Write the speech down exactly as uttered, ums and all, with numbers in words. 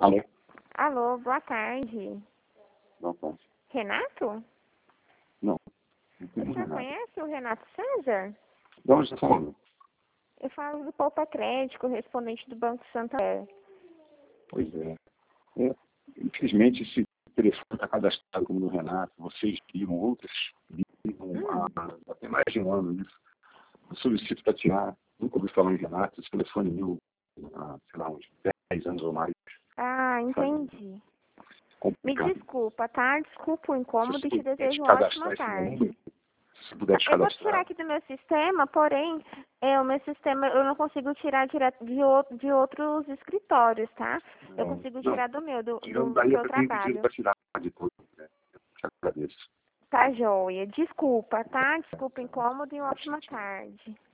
Alô? Alô, boa tarde. Não posso. Renato? Não. Não O tem senhor Renato. conhece o Renato César? De onde você está falando? Eu falo do Poupa Crédito, correspondente do Banco Santander. Pois é. é. Infelizmente, esse telefone está cadastrado como do Renato. Vocês ligam, outras ligam Hum. há até mais de um ano isso. Eu solicito para tirar. Nunca ouvi falar em Renato. Esse telefone é meu há, sei lá, uns dez anos ou mais. Ah, Sabe? entendi. Me Complicado. desculpa, tá? Desculpa o incômodo Se e você te puder desejo uma ótima descadastrar esse tarde. número, se você puder Eu vou tirar descadastrar. aqui do meu sistema, porém, é, o meu sistema eu não consigo tirar direto de, o- de outros escritórios, tá? Eu Não, consigo não. tirar do meu, do, Eu do que daria eu para ter pedido trabalho. para tirar depois. Né? Eu te agradeço. Tá, joia. Desculpa, tá? Desculpa o Tá, incômodo e uma tá, ótima tchau. tarde.